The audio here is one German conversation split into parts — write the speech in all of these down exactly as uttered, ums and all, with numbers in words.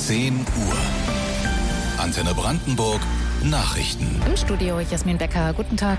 zehn Uhr. Antenne Brandenburg Nachrichten. Im Studio Jasmin Becker. Guten Tag.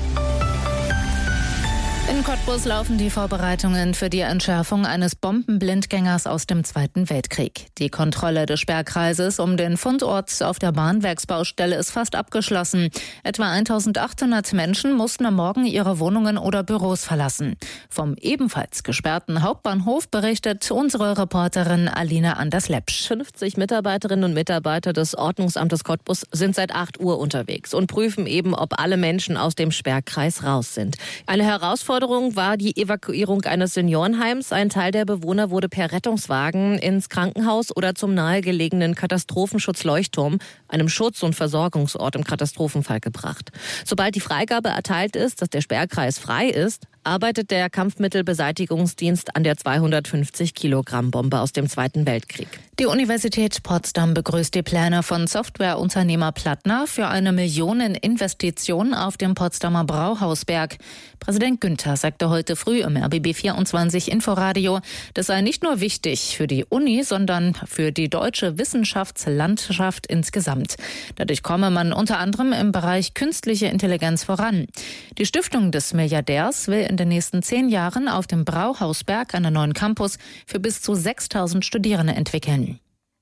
In Cottbus laufen die Vorbereitungen für die Entschärfung eines Bombenblindgängers aus dem Zweiten Weltkrieg. Die Kontrolle des Sperrkreises um den Fundort auf der Bahnwerksbaustelle ist fast abgeschlossen. Etwa eintausendachthundert Menschen mussten am Morgen ihre Wohnungen oder Büros verlassen. Vom ebenfalls gesperrten Hauptbahnhof berichtet unsere Reporterin Alina Anders-Lepsch. fünfzig Mitarbeiterinnen und Mitarbeiter des Ordnungsamtes Cottbus sind seit acht Uhr unterwegs und prüfen eben, ob alle Menschen aus dem Sperrkreis raus sind. Eine Herausforderung war die Evakuierung eines Seniorenheims. Ein Teil der Bewohner wurde per Rettungswagen ins Krankenhaus oder zum nahegelegenen Katastrophenschutz-Leuchtturm, einem Schutz- und Versorgungsort im Katastrophenfall, gebracht. Sobald die Freigabe erteilt ist, dass der Sperrkreis frei ist, arbeitet der Kampfmittelbeseitigungsdienst an der zweihundertfünfzig Kilogramm Bombe aus dem Zweiten Weltkrieg. Die Universität Potsdam begrüßt die Pläne von Softwareunternehmer Plattner für eine Millioneninvestition auf dem Potsdamer Brauhausberg. Präsident Günther sagte heute früh im R B B vierundzwanzig Inforadio, das sei nicht nur wichtig für die Uni, sondern für die deutsche Wissenschaftslandschaft insgesamt. Dadurch komme man unter anderem im Bereich künstliche Intelligenz voran. Die Stiftung des Milliardärs will in den nächsten zehn Jahren auf dem Brauhausberg einen neuen Campus für bis zu sechstausend Studierende entwickeln.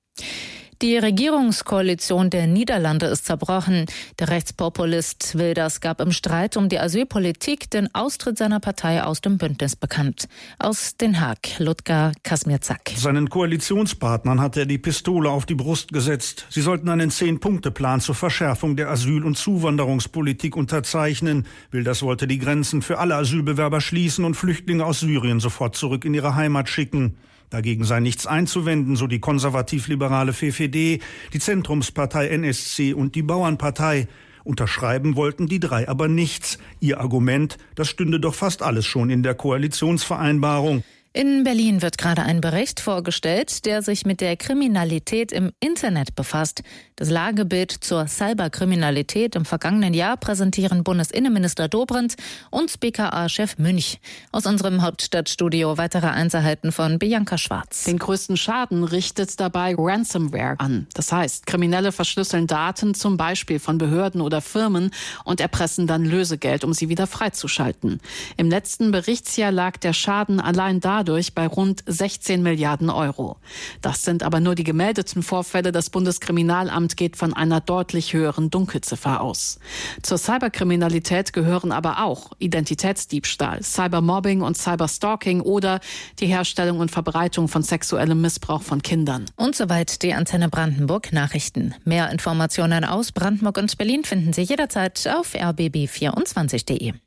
Die Regierungskoalition der Niederlande ist zerbrochen. Der Rechtspopulist Wilders gab im Streit um die Asylpolitik den Austritt seiner Partei aus dem Bündnis bekannt. Aus Den Haag, Ludger Kasmirczak. Seinen Koalitionspartnern hat er die Pistole auf die Brust gesetzt. Sie sollten einen Zehn-Punkte-Plan zur Verschärfung der Asyl- und Zuwanderungspolitik unterzeichnen. Wilders wollte die Grenzen für alle Asylbewerber schließen und Flüchtlinge aus Syrien sofort zurück in ihre Heimat schicken. Dagegen sei nichts einzuwenden, so die konservativ-liberale V V D, die Zentrumspartei N S C und die Bauernpartei. Unterschreiben wollten die drei aber nichts. Ihr Argument, das stünde doch fast alles schon in der Koalitionsvereinbarung. In Berlin wird gerade ein Bericht vorgestellt, der sich mit der Kriminalität im Internet befasst. Das Lagebild zur Cyberkriminalität im vergangenen Jahr präsentieren Bundesinnenminister Dobrindt und B K A-Chef Münch. Aus unserem Hauptstadtstudio weitere Einzelheiten von Bianca Schwarz. Den größten Schaden richtet dabei Ransomware an. Das heißt, Kriminelle verschlüsseln Daten zum Beispiel von Behörden oder Firmen und erpressen dann Lösegeld, um sie wieder freizuschalten. Im letzten Berichtsjahr lag der Schaden allein dadurch bei rund sechzehn Milliarden Euro. Das sind aber nur die gemeldeten Vorfälle. Das Bundeskriminalamt geht von einer deutlich höheren Dunkelziffer aus. Zur Cyberkriminalität gehören aber auch Identitätsdiebstahl, Cybermobbing und Cyberstalking oder die Herstellung und Verbreitung von sexuellem Missbrauch von Kindern. Und soweit die Antenne Brandenburg Nachrichten. Mehr Informationen aus Brandenburg und Berlin finden Sie jederzeit auf r b b vierundzwanzig punkt de.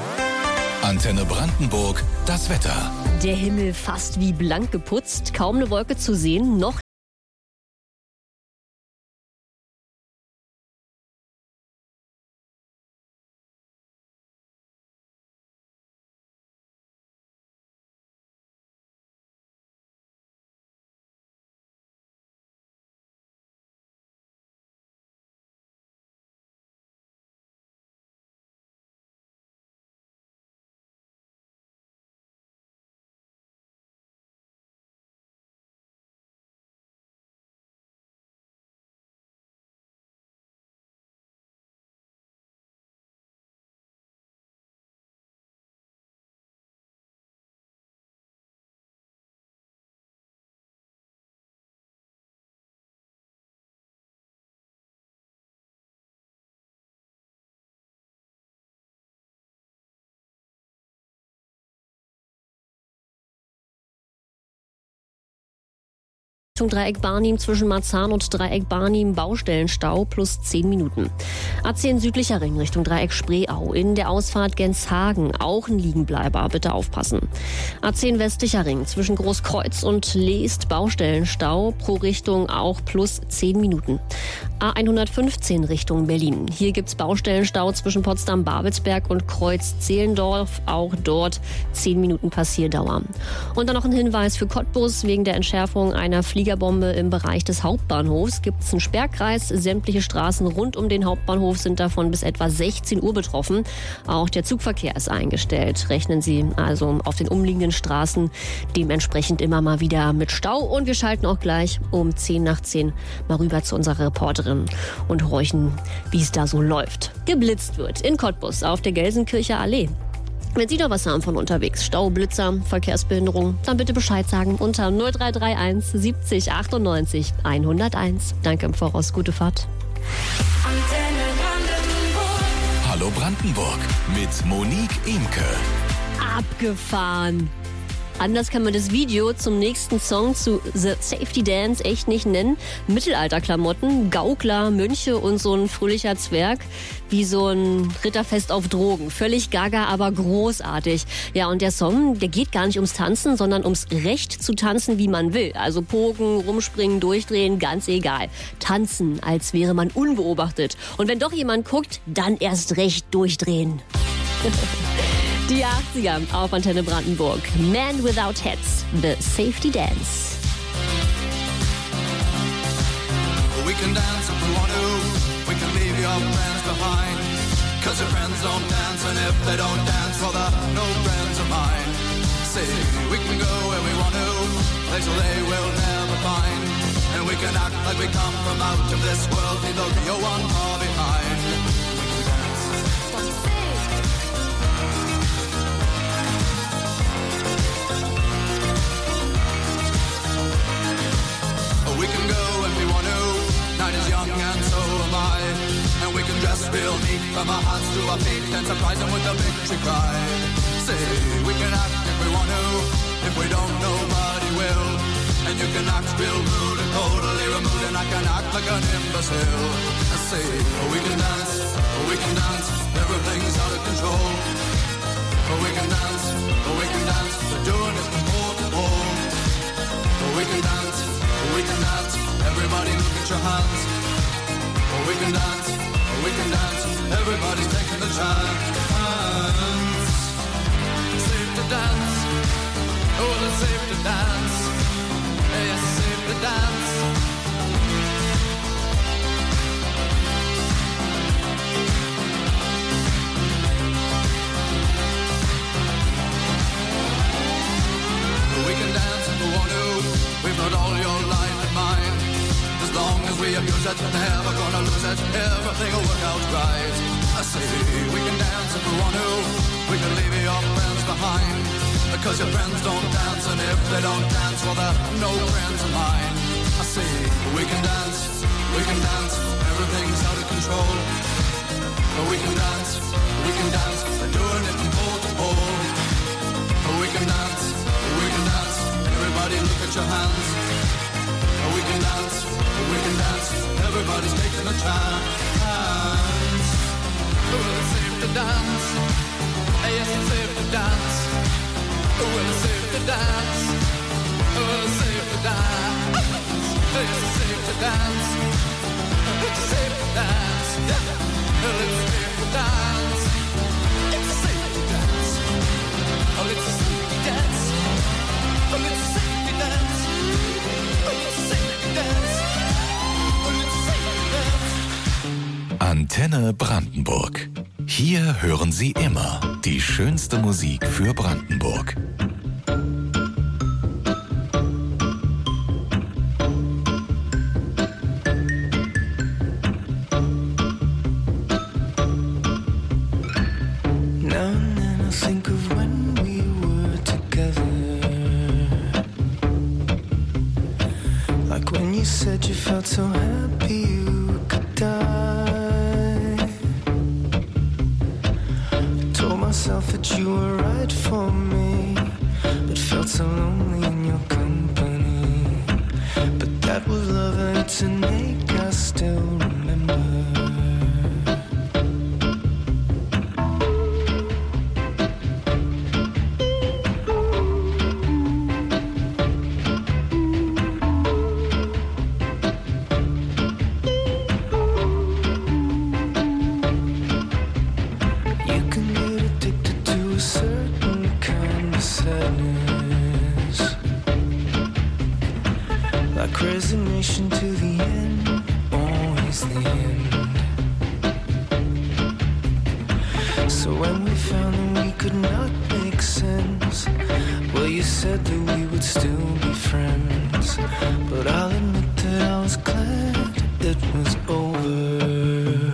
Antenne Brandenburg, das Wetter. Der Himmel fast wie blank geputzt, kaum eine Wolke zu sehen, noch Richtung Dreieck Barnim zwischen Marzahn und Dreieck Barnim Baustellenstau plus zehn Minuten. A zehn südlicher Ring Richtung Dreieck Spreeau. In der Ausfahrt Genshagen auch ein Liegenbleiber, bitte aufpassen. A zehn westlicher Ring zwischen Großkreuz und Leest Baustellenstau pro Richtung auch plus zehn Minuten. A hundertfünfzehn Richtung Berlin. Hier gibt's Baustellenstau zwischen Potsdam-Babelsberg und Kreuz-Zehlendorf. Auch dort zehn Minuten Passierdauer. Und dann noch ein Hinweis für Cottbus wegen der Entschärfung einer Flieger Fliegerbombe im Bereich des Hauptbahnhofs. Gibt es einen Sperrkreis. Sämtliche Straßen rund um den Hauptbahnhof sind davon bis etwa sechzehn Uhr betroffen. Auch der Zugverkehr ist eingestellt. Rechnen Sie also auf den umliegenden Straßen dementsprechend immer mal wieder mit Stau. Und wir schalten auch gleich um zehn nach zehn mal rüber zu unserer Reporterin und horchen, wie es da so läuft. Geblitzt wird in Cottbus auf der Gelsenkircher Allee. Wenn Sie da was haben von unterwegs, Stau, Blitzer, Verkehrsbehinderung, dann bitte Bescheid sagen unter null drei drei eins siebzig achtundneunzig hunderteins. Danke im Voraus, gute Fahrt. Hallo Brandenburg mit Monique Imke. Abgefahren. Anders kann man das Video zum nächsten Song zu The Safety Dance echt nicht nennen. Mittelalterklamotten, Gaukler, Mönche und so ein fröhlicher Zwerg wie so ein Ritterfest auf Drogen. Völlig gaga, aber großartig. Ja, und der Song, der geht gar nicht ums Tanzen, sondern ums Recht zu tanzen, wie man will. Also pogen, rumspringen, durchdrehen, ganz egal. Tanzen, als wäre man unbeobachtet. Und wenn doch jemand guckt, dann erst recht durchdrehen. Die achtziger auf Antenne Brandenburg. Man Without Heads, The Safety Dance. We can dance if we want to. We can leave your friends behind. Cause your friends don't dance, and if they don't dance, well, they're no friends of mine. See, we can go where we want to, places they will never find. And we can act like we come from out of this world, leave the real one far behind. We can dance. We can go if we want to. Night is young and so am I. And we can dress real neat from our hearts to our feet and surprise them with a victory cry. Say, we can act if we want to. If we don't, nobody will. And you can act real rude and totally removed, and I can act like an imbecile. I say, we can dance, we can dance, everything's out of control. We can dance, we can dance, we're doing it from pole to pole. We can dance, we can dance, everybody look at your hands. We can dance, we can dance, everybody's taking the chance. Safe to dance, oh it's safe to dance. Yes, it's safe to dance. We can dance if we want to. We've got all your life in mind. As long as we abuse it, never gonna lose it. Everything will work out right. I say we can dance if we want to. We can leave your friends behind. Because your friends don't dance, and if they don't dance, well they're no friends of mine. I say we can dance, we can dance. Everything's out of control. But we can dance, we can dance. They're doing it from pole to pole. We can dance, we can dance. Everybody look at your hands. We can dance, we can dance. Everybody's taking a chance. Well, it's safe to dance. Yes, it's safe to dance. Well, it's safe to dance. Well, it's safe to dance. Yes, it's safe to dance. It's safe to dance. Yeah. Well, it's safe to dance. It's safe to dance. Oh, it's safe to dance. Oh, it's safe to dance. Oh, it's safe to dance. Oh, it's safe to dance. Antenne Brandenburg. Hier hören Sie immer die schönste Musik für Brandenburg. like resignation to the end, always the end. So when we found that we could not make sense, well, you said that we would still be friends, but I'll admit that I was glad it was over.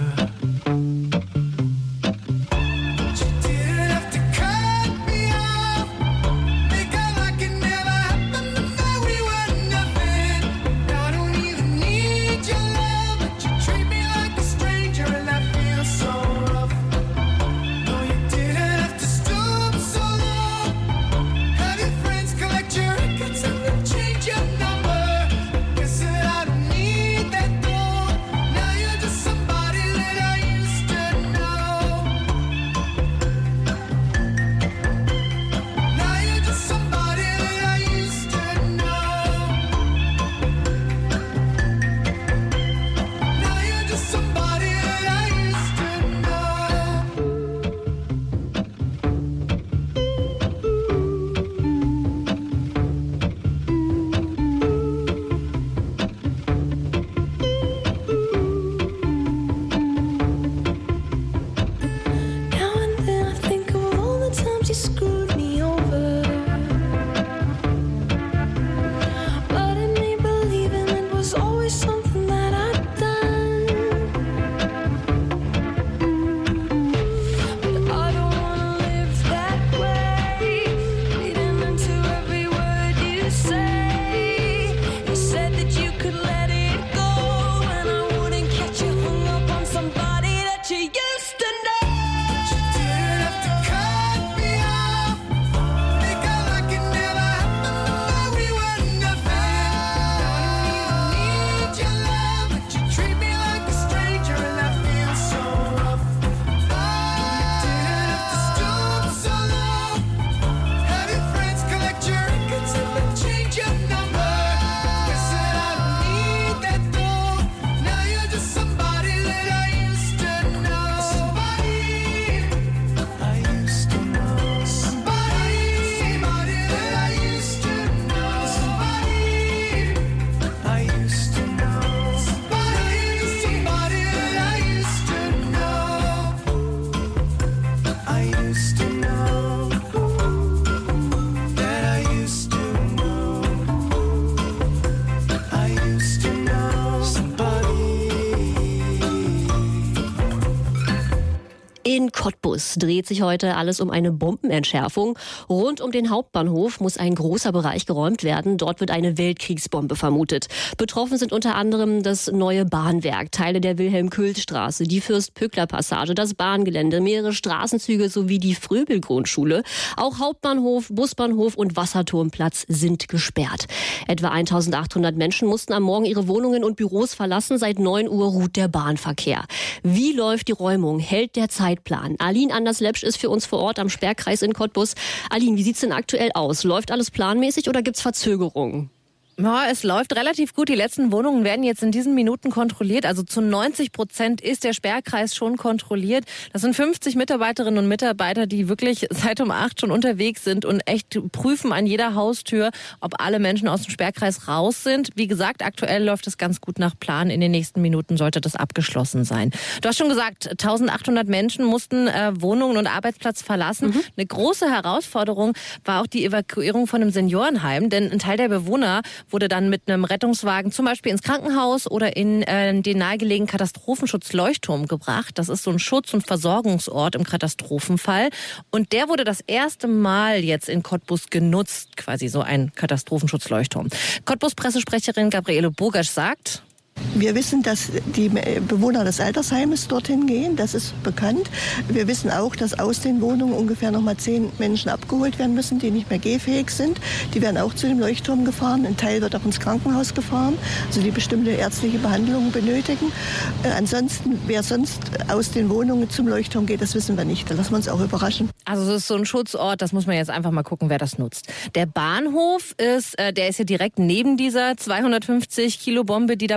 In Cottbus dreht sich heute alles um eine Bombenentschärfung. Rund um den Hauptbahnhof muss ein großer Bereich geräumt werden. Dort wird eine Weltkriegsbombe vermutet. Betroffen sind unter anderem das neue Bahnwerk, Teile der Wilhelm-Köhl-Straße, die Fürst-Pückler-Passage, das Bahngelände, mehrere Straßenzüge sowie die Fröbel-Grundschule. Auch Hauptbahnhof, Busbahnhof und Wasserturmplatz sind gesperrt. Etwa eintausendachthundert Menschen mussten am Morgen ihre Wohnungen und Büros verlassen. Seit neun Uhr ruht der Bahnverkehr. Wie läuft die Räumung? Hält der Zeitplan? Aline Anders-Lepsch ist für uns vor Ort am Sperrkreis in Cottbus. Aline, wie sieht's denn aktuell aus? Läuft alles planmäßig oder gibt's Verzögerungen? Ja, es läuft relativ gut. Die letzten Wohnungen werden jetzt in diesen Minuten kontrolliert. Also zu neunzig Prozent ist der Sperrkreis schon kontrolliert. Das sind fünfzig Mitarbeiterinnen und Mitarbeiter, die wirklich seit um acht schon unterwegs sind und echt prüfen an jeder Haustür, ob alle Menschen aus dem Sperrkreis raus sind. Wie gesagt, aktuell läuft es ganz gut nach Plan. In den nächsten Minuten sollte das abgeschlossen sein. Du hast schon gesagt, eintausendachthundert Menschen mussten äh, Wohnungen und Arbeitsplatz verlassen. Mhm. Eine große Herausforderung war auch die Evakuierung von einem Seniorenheim, denn ein Teil der Bewohner wurde dann mit einem Rettungswagen zum Beispiel ins Krankenhaus oder in äh, den nahegelegenen Katastrophenschutz-Leuchtturm gebracht. Das ist so ein Schutz- und Versorgungsort im Katastrophenfall. Und der wurde das erste Mal jetzt in Cottbus genutzt, quasi so ein Katastrophenschutz-Leuchtturm. Cottbus-Pressesprecherin Gabriele Burgasch sagt: Wir wissen, dass die Bewohner des Altersheimes dorthin gehen, das ist bekannt. Wir wissen auch, dass aus den Wohnungen ungefähr noch mal zehn Menschen abgeholt werden müssen, die nicht mehr gehfähig sind. Die werden auch zu dem Leuchtturm gefahren. Ein Teil wird auch ins Krankenhaus gefahren, also die bestimmte ärztliche Behandlung benötigen. Äh, ansonsten, wer sonst aus den Wohnungen zum Leuchtturm geht, das wissen wir nicht. Da lassen wir uns auch überraschen. Also es ist so ein Schutzort, das muss man jetzt einfach mal gucken, wer das nutzt. Der Bahnhof ist, äh, der ist ja direkt neben dieser zweihundertfünfzig Kilo Bombe, die da bei Bauarbeiten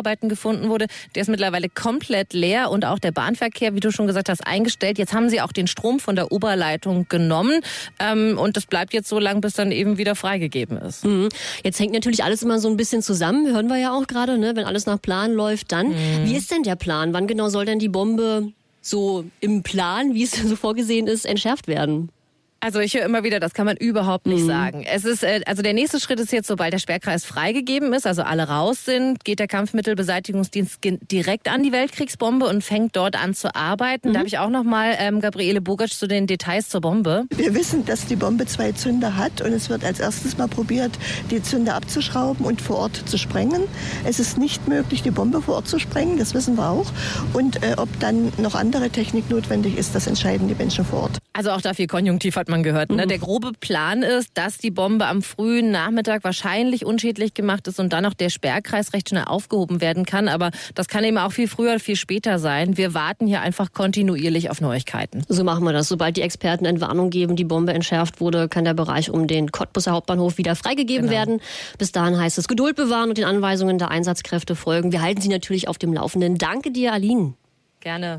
Bauarbeiten gefunden wurde, der ist mittlerweile komplett leer und auch der Bahnverkehr, wie du schon gesagt hast, eingestellt. Jetzt haben sie auch den Strom von der Oberleitung genommen ähm, und das bleibt jetzt so lange, bis dann eben wieder freigegeben ist. Mhm. Jetzt hängt natürlich alles immer so ein bisschen zusammen, hören wir ja auch gerade, ne? Wenn alles nach Plan läuft, dann. Mhm. Wie ist denn der Plan? Wann genau soll denn die Bombe so im Plan, wie es so vorgesehen ist, entschärft werden? Also ich höre immer wieder, das kann man überhaupt nicht mhm. sagen. Es ist, äh, also der nächste Schritt ist jetzt, sobald der Sperrkreis freigegeben ist, also alle raus sind, geht der Kampfmittelbeseitigungsdienst direkt an die Weltkriegsbombe und fängt dort an zu arbeiten. Mhm. Da habe ich auch noch mal ähm, Gabriele Bogatsch zu den Details zur Bombe. Wir wissen, dass die Bombe zwei Zünder hat und es wird als erstes mal probiert, die Zünder abzuschrauben und vor Ort zu sprengen. Es ist nicht möglich, die Bombe vor Ort zu sprengen, das wissen wir auch. Und äh, ob dann noch andere Technik notwendig ist, das entscheiden die Menschen vor Ort. Also auch dafür konjunktiv hat man gehört. Ne? Der grobe Plan ist, dass die Bombe am frühen Nachmittag wahrscheinlich unschädlich gemacht ist und dann auch der Sperrkreis recht schnell aufgehoben werden kann. Aber das kann eben auch viel früher, viel später sein. Wir warten hier einfach kontinuierlich auf Neuigkeiten. So machen wir das. Sobald die Experten Entwarnung geben, die Bombe entschärft wurde, kann der Bereich um den Cottbuser Hauptbahnhof wieder freigegeben genau. werden. Bis dahin heißt es Geduld bewahren und den Anweisungen der Einsatzkräfte folgen. Wir halten Sie natürlich auf dem Laufenden. Danke dir, Aline. Gerne.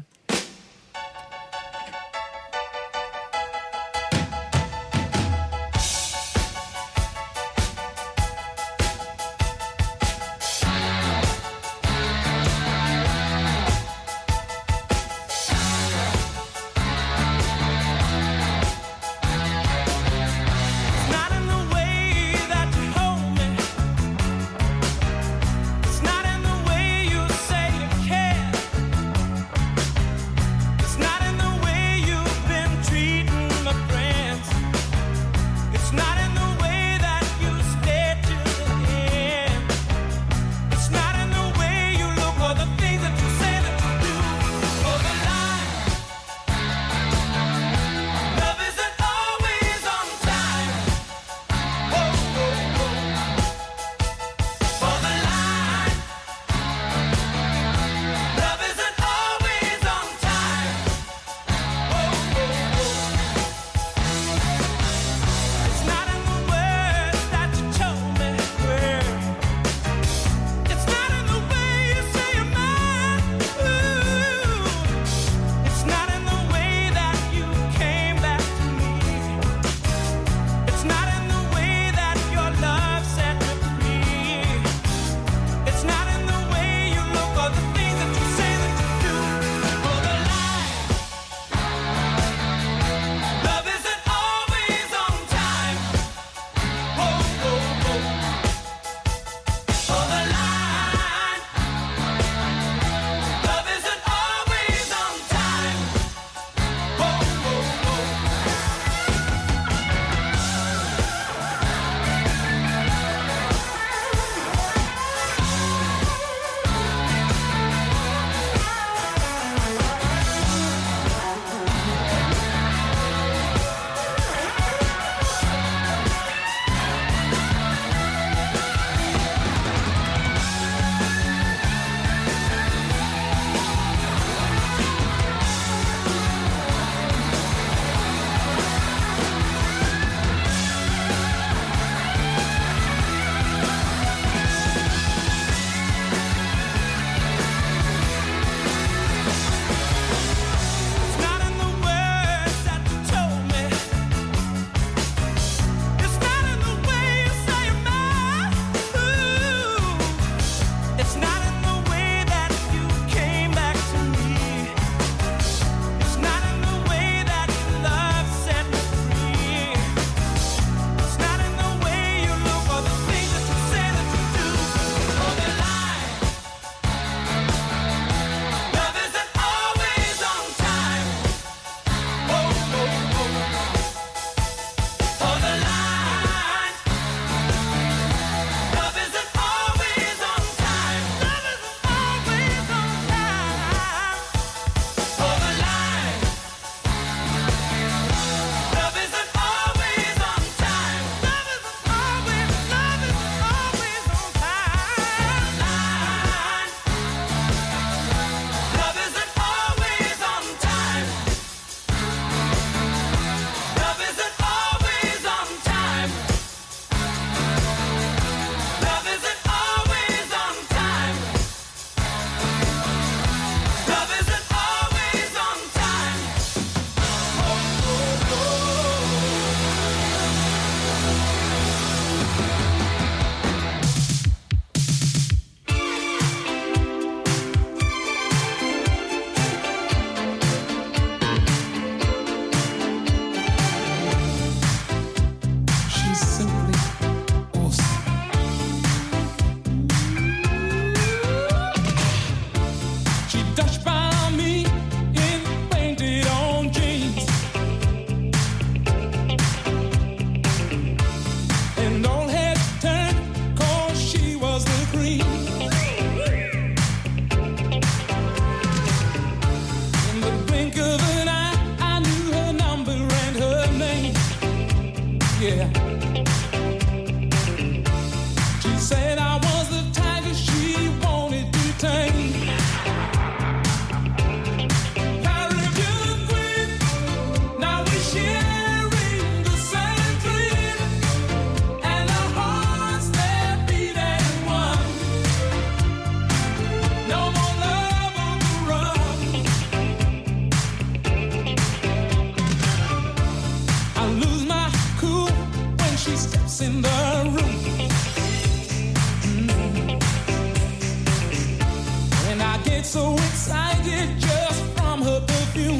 so excited just from her perfume.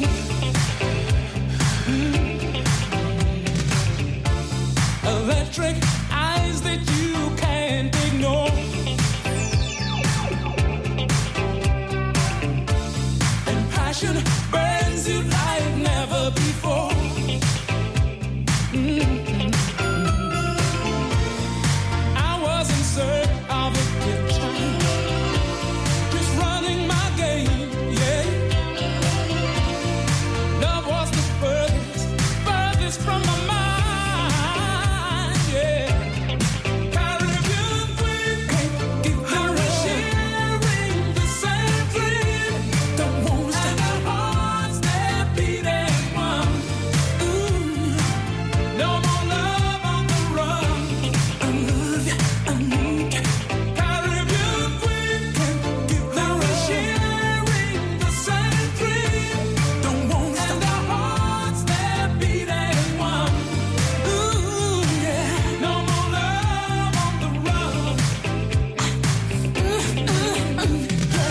Mm. Electric eyes that you can't ignore. And passion burns you like never before. Mm. I was in search of a good time, just running my game, yeah. Love was the furthest, furthest from my mind, yeah. Caribbean queen, can't give her a sharing the same dream. Don't want to and our hearts they're beating one. Ooh, no more love on the run. I love you, I need you. Caribbean queen, can't give her a sharing the same dream. Don't want to and our hearts they're beating one. Ooh, yeah, no more love on the run. Ooh, ooh, ooh, yeah.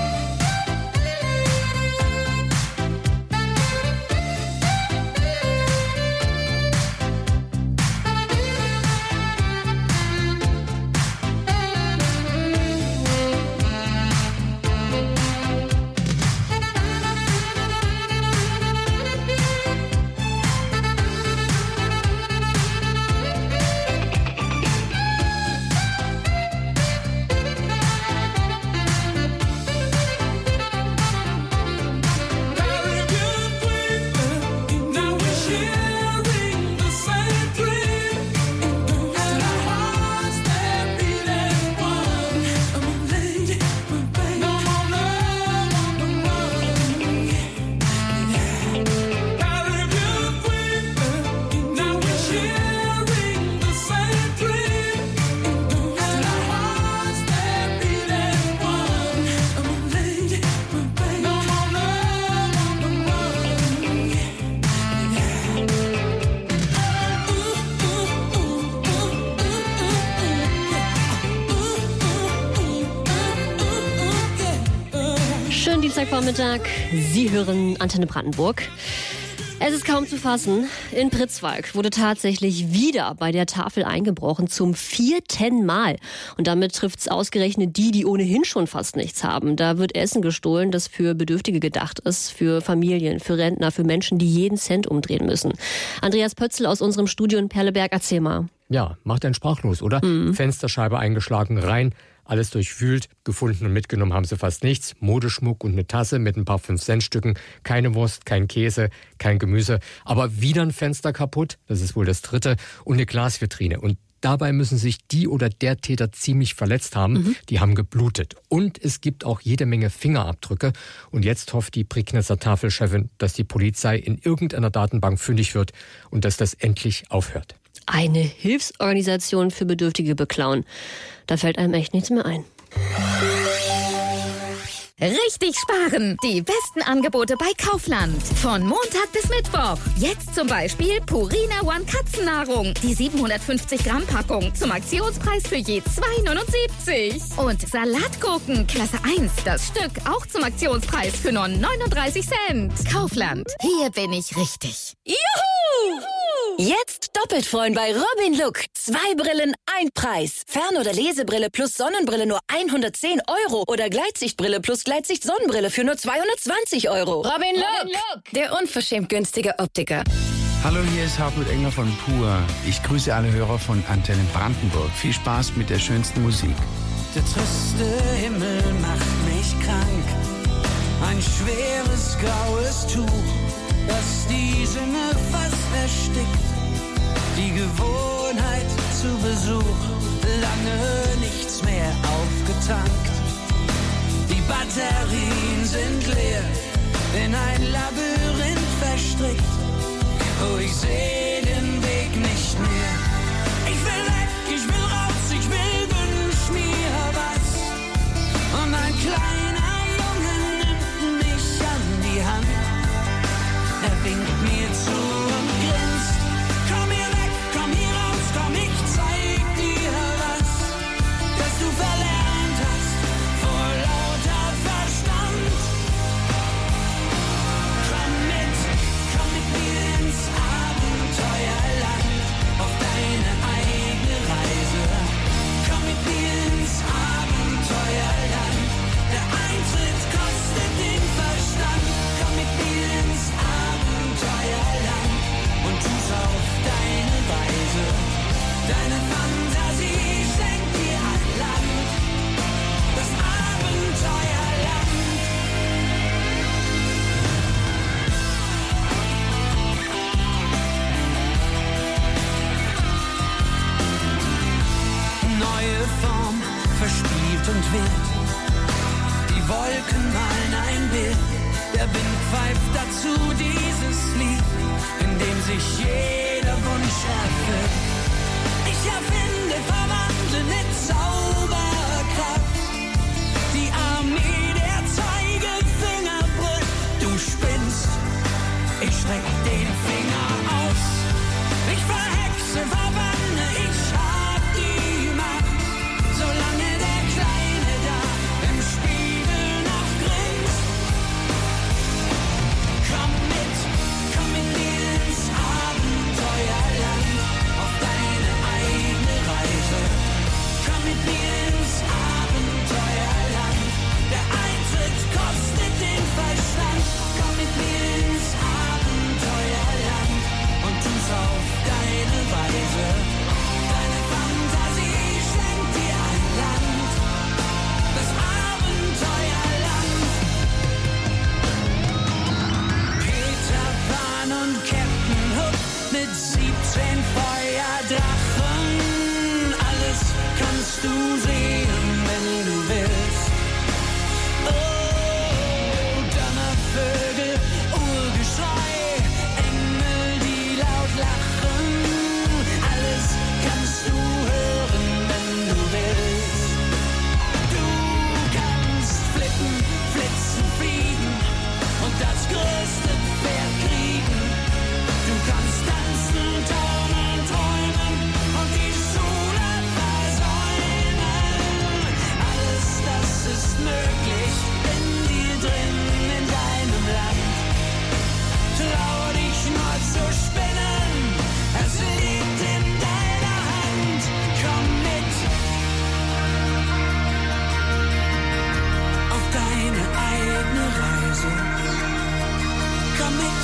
Caribbean queen, now we're sharing the same dream. And our hearts they're beating one. Oh, my lady, my baby. No more love on the run. Caribbean queen, now we're sharing the same dream. And our hearts they're beating one. Oh, my lady, my baby. No more love on the run. Schönen Dienstagvormittag. Sie hören Antenne Brandenburg. Es ist kaum zu fassen. In Pritzwalk wurde tatsächlich wieder bei der Tafel eingebrochen, zum vierten Mal. Und damit trifft es ausgerechnet die, die ohnehin schon fast nichts haben. Da wird Essen gestohlen, das für Bedürftige gedacht ist, für Familien, für Rentner, für Menschen, die jeden Cent umdrehen müssen. Andreas Pötzl aus unserem Studio in Perleberg, erzähl mal. Ja, macht einen sprachlos, oder? Mhm. Fensterscheibe eingeschlagen, rein, alles durchwühlt, gefunden und mitgenommen haben sie fast nichts. Modeschmuck und eine Tasse mit ein paar fünf-Cent-Stücken, keine Wurst, kein Käse, kein Gemüse. Aber wieder ein Fenster kaputt, das ist wohl das dritte, und eine Glasvitrine. Und dabei müssen sich die oder der Täter ziemlich verletzt haben. Mhm. Die haben geblutet. Und es gibt auch jede Menge Fingerabdrücke. Und jetzt hofft die Prignitzer Tafelchefin, dass die Polizei in irgendeiner Datenbank fündig wird und dass das endlich aufhört. Eine Hilfsorganisation für Bedürftige beklauen. Da fällt einem echt nichts mehr ein. Richtig sparen! Die besten Angebote bei Kaufland. Von Montag bis Mittwoch. Jetzt zum Beispiel Purina One Katzennahrung. Die siebenhundertfünfzig Gramm Packung zum Aktionspreis für je zwei neunundsiebzig. Und Salatgurken Klasse eins. Das Stück auch zum Aktionspreis für nur neununddreißig Cent. Kaufland. Hier bin ich richtig. Juhu! Jetzt doppelt freuen bei Robin Look. Zwei Brillen, ein Preis. Fern- oder Lesebrille plus Sonnenbrille nur hundertzehn Euro. Oder Gleitsichtbrille plus Gleitsicht-Sonnenbrille für nur zweihundertzwanzig Euro. Robin Look, der unverschämt günstige Optiker. Hallo, hier ist Hartmut Engler von Pur. Ich grüße alle Hörer von Antenne Brandenburg. Viel Spaß mit der schönsten Musik. Der triste Himmel macht mich krank. Ein schweres graues Tuch, das die Sinne fast erstickt. Die Gewohnheit zu Besuch, lange nichts mehr aufgetankt. Die Batterien sind leer, in ein Labyrinth verstrickt. Oh, ich seh den Weg nicht mehr. Ich will weg, ich will raus, ich will, wünsch mir was. Und ein kleiner Junge nimmt mich an die Hand. Er winkt mir zu und grinst. Komm hier weg, komm hier raus, komm, ich zeig dir was, das du verlernt hast vor lauter Verstand. wild und wild. Die Wolken malen ein Bild, der Wind pfeift dazu dieses Lied, in dem sich jeder Wunsch erfüllt. Ich erfinde, verwandle mit Zauberkraft, die Armee der Zeigefinger brüllt. Du spinnst, ich streck den Finger aus, ich verhexe, verwanne, ich hab die Macht, solange der Kleine da im Spiegel noch grinst. Komm mit, komm mit mir ins Abenteuerland, auf deine eigene Reise. Komm mit mir ins Abenteuerland, der Eintritt kostet den Verstand. Komm mit mir ins Abenteuerland und tu's auf deine Weise. Deine Fantasie schenkt dir ein Land, das Abenteuerland. Peter Pan und Captain Hook mit siebzehn Feuerdrachen. Alles kannst du sehen, wenn du willst. Oh, Donnervögel, Urgeschrei, Engel, die laut lachen. Alles kannst du hören, wenn du willst. Du kannst flippen, flitzen, fliegen und das größte Pferd kriegen. Du kannst tanzen, turnen, träumen und die Schule versäumen. Alles das ist möglich in dir drin, in deinem Land. Trau dich nur zu spinnen, es liegt in deiner Hand. Komm mit auf deine eigene Reise. Komm mit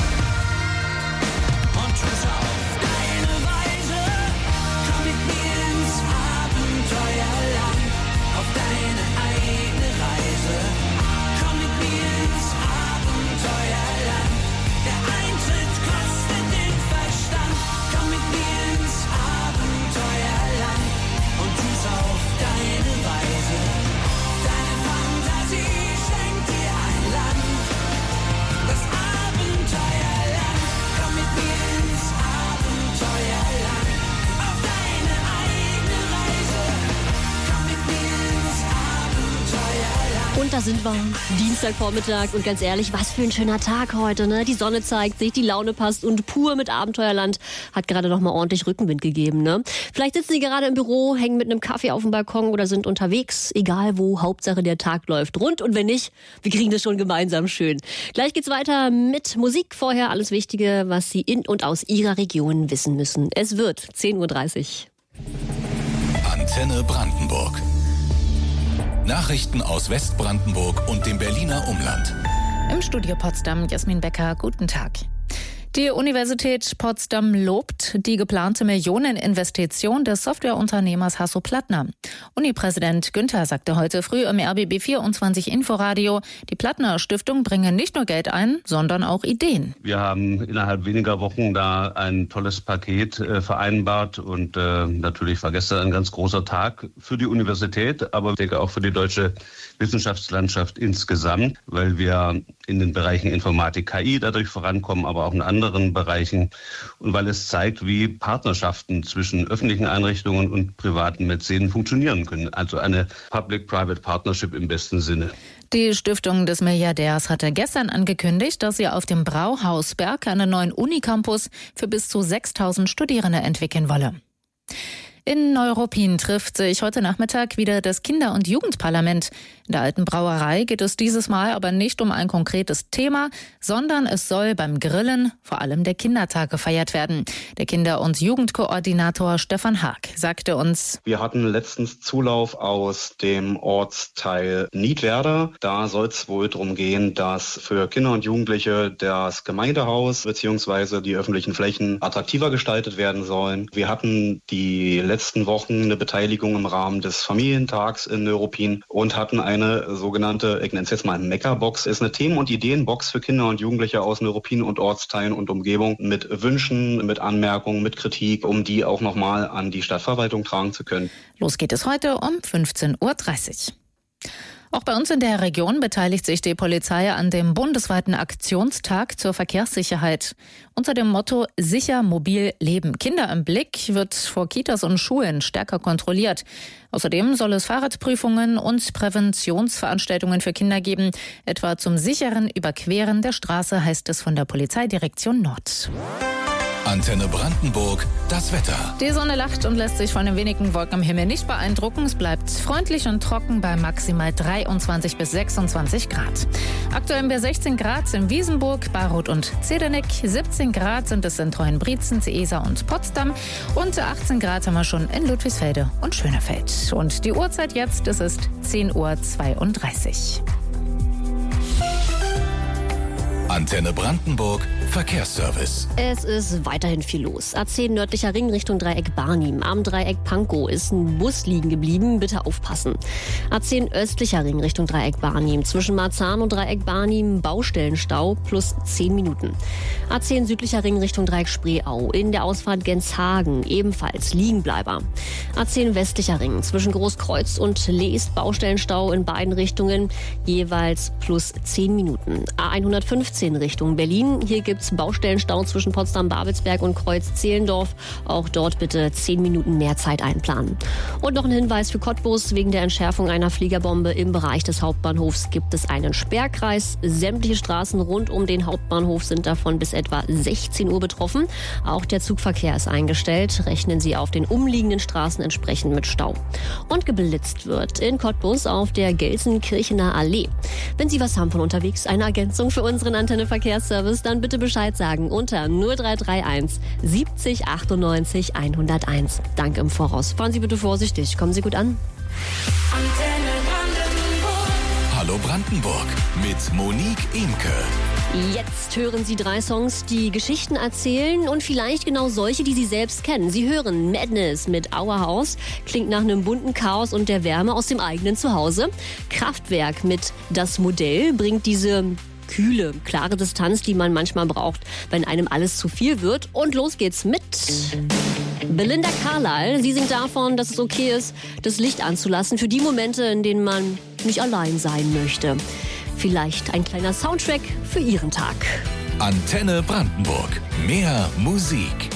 und tu's auf deine Weise. Komm mit mir ins Abenteuerland, auf deine eigene Reise. Komm mit mir ins Abenteuerland, der Eintritt kostet den Verstand. Komm mit mir ins Abenteuerland und tu's auf deine Weise. Deine Fantasie schenkt dir ein Land, das Abenteuerland. Komm mit mir ins Abenteuerland, auf deine eigene Reise. Komm mit mir ins Abenteuerland. Und da sind wir, Dienstagvormittag, und ganz ehrlich, was für ein schöner Tag heute, ne? Die Sonne zeigt sich, die Laune passt und pur mit Abenteuerland hat gerade noch mal ordentlich Rückenwind gegeben, ne? Vielleicht sitzen Sie gerade im Büro, hängen mit einem Kaffee auf dem Balkon oder sind unterwegs, egal wo, Hauptsache der Tag läuft rund, und wenn nicht, wir kriegen das schon gemeinsam schön. Gleich geht's weiter mit Musik, vorher alles Wichtige, was Sie in und aus Ihrer Region wissen müssen. Es wird zehn Uhr dreißig. Antenne Brandenburg. Nachrichten aus Westbrandenburg und dem Berliner Umland. Im Studio Potsdam, Jasmin Becker, guten Tag. Die Universität Potsdam lobt die geplante Millioneninvestition des Softwareunternehmers Hasso-Plattner. Uni-Präsident Günther sagte heute früh im R B B vierundzwanzig Inforadio, die Plattner Stiftung bringe nicht nur Geld ein, sondern auch Ideen. Wir haben innerhalb weniger Wochen da ein tolles Paket äh, vereinbart, und äh, natürlich war gestern ein ganz großer Tag für die Universität, aber ich denke auch für die deutsche Wissenschaftslandschaft insgesamt, weil wir in den Bereichen Informatik, K I dadurch vorankommen, aber auch in anderen Bereichen, und weil es zeigt, wie Partnerschaften zwischen öffentlichen Einrichtungen und privaten Mäzenen funktionieren können. Also eine Public-Private Partnership im besten Sinne. Die Stiftung des Milliardärs hatte gestern angekündigt, dass sie auf dem Brauhausberg einen neuen Unicampus für bis zu sechstausend Studierende entwickeln wolle. In Neuruppin trifft sich heute Nachmittag wieder das Kinder- und Jugendparlament. In der Alten Brauerei geht es dieses Mal aber nicht um ein konkretes Thema, sondern es soll beim Grillen vor allem der Kindertag gefeiert werden. Der Kinder- und Jugendkoordinator Stefan Haag sagte uns: Wir hatten letztens Zulauf aus dem Ortsteil Niedwerder. Da soll es wohl darum gehen, dass für Kinder und Jugendliche das Gemeindehaus bzw. die öffentlichen Flächen attraktiver gestaltet werden sollen. Wir hatten die letzten Wochen eine Beteiligung im Rahmen des Familientags in Neuruppin und hatten eine sogenannte, ich nenne es jetzt mal Meckerbox, ist eine Themen- und Ideenbox für Kinder und Jugendliche aus Neuruppin und Ortsteilen und Umgebung mit Wünschen, mit Anmerkungen, mit Kritik, um die auch nochmal an die Stadtverwaltung tragen zu können. Los geht es heute um fünfzehn Uhr dreißig. Auch bei uns in der Region beteiligt sich die Polizei an dem bundesweiten Aktionstag zur Verkehrssicherheit. Unter dem Motto Sicher, mobil, leben. Kinder im Blick wird vor Kitas und Schulen stärker kontrolliert. Außerdem soll es Fahrradprüfungen und Präventionsveranstaltungen für Kinder geben. Etwa zum sicheren Überqueren der Straße, heißt es von der Polizeidirektion Nord. Antenne Brandenburg, das Wetter. Die Sonne lacht und lässt sich von den wenigen Wolken am Himmel nicht beeindrucken. Es bleibt freundlich und trocken bei maximal dreiundzwanzig bis sechsundzwanzig Grad. Aktuell haben wir sechzehn Grad in Wiesenburg, Bayreuth und Zedernick. siebzehn Grad sind es in Treuenbrietzen, Seesa und Potsdam. Und achtzehn Grad haben wir schon in Ludwigsfelde und Schönefeld. Und die Uhrzeit jetzt, es ist zehn Uhr zweiunddreißig. Antenne Brandenburg, Verkehrsservice. Es ist weiterhin viel los. A zehn nördlicher Ring Richtung Dreieck Barnim. Am Dreieck Pankow ist ein Bus liegen geblieben. Bitte aufpassen. A zehn östlicher Ring Richtung Dreieck Barnim. Zwischen Marzahn und Dreieck Barnim Baustellenstau plus zehn Minuten. A zehn südlicher Ring Richtung Dreieck Spreeau. In der Ausfahrt Genshagen ebenfalls Liegenbleiber. A zehn westlicher Ring zwischen Großkreuz und Leest Baustellenstau in beiden Richtungen jeweils plus zehn Minuten. A hundertfünfzehn Richtung Berlin. Hier gibt's Baustellenstau zwischen Potsdam-Babelsberg und Kreuz-Zehlendorf. Auch dort bitte zehn Minuten mehr Zeit einplanen. Und noch ein Hinweis für Cottbus. Wegen der Entschärfung einer Fliegerbombe im Bereich des Hauptbahnhofs gibt es einen Sperrkreis. Sämtliche Straßen rund um den Hauptbahnhof sind davon bis etwa sechzehn Uhr betroffen. Auch der Zugverkehr ist eingestellt. Rechnen Sie auf den umliegenden Straßen entsprechend mit Stau. Und geblitzt wird in Cottbus auf der Gelsenkirchener Allee. Wenn Sie was haben von unterwegs, eine Ergänzung für unseren Antenne Verkehrsservice, dann bitte Bescheid sagen unter null drei drei eins siebzig achtundneunzig hunderteins. Danke im Voraus. Fahren Sie bitte vorsichtig. Kommen Sie gut an. Hallo Brandenburg mit Monique Imke. Jetzt hören Sie drei Songs, die Geschichten erzählen und vielleicht genau solche, die Sie selbst kennen. Sie hören Madness mit Our House, klingt nach einem bunten Chaos und der Wärme aus dem eigenen Zuhause. Kraftwerk mit Das Modell bringt diese kühle, klare Distanz, die man manchmal braucht, wenn einem alles zu viel wird. Und los geht's mit Belinda Carlisle. Sie singt davon, dass es okay ist, das Licht anzulassen für die Momente, in denen man nicht allein sein möchte. Vielleicht ein kleiner Soundtrack für Ihren Tag. Antenne Brandenburg. Mehr Musik.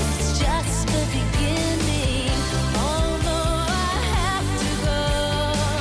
Just the beginning, although I have to go.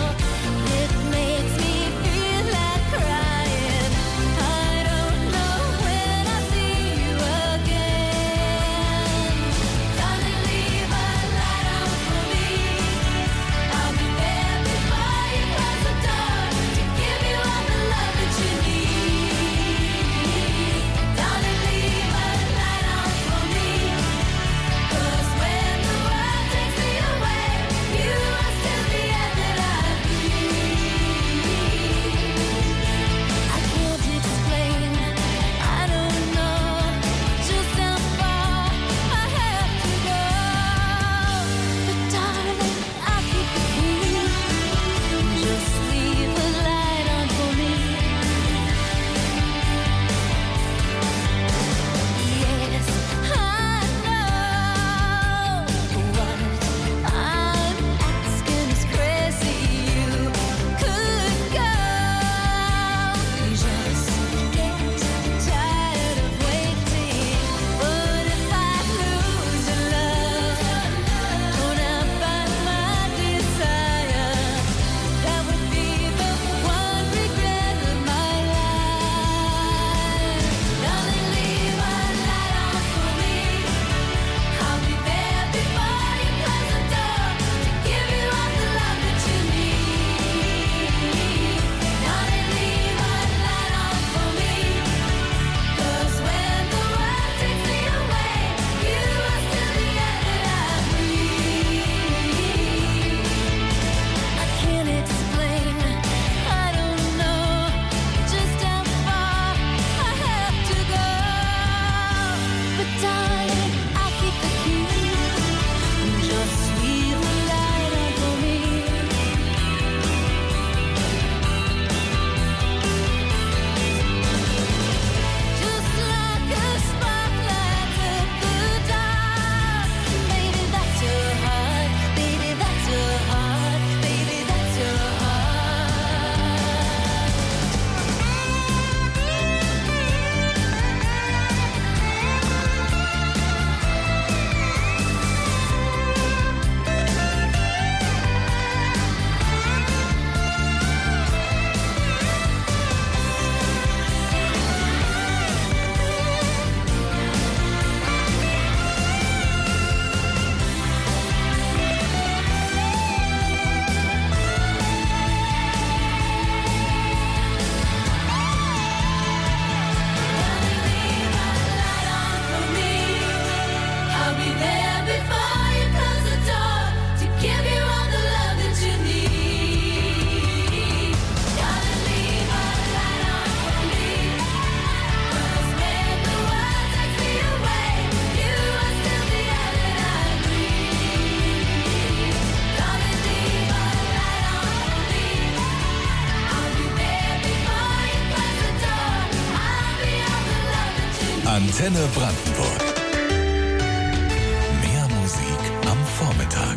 Antenne Brandenburg. Mehr Musik am Vormittag.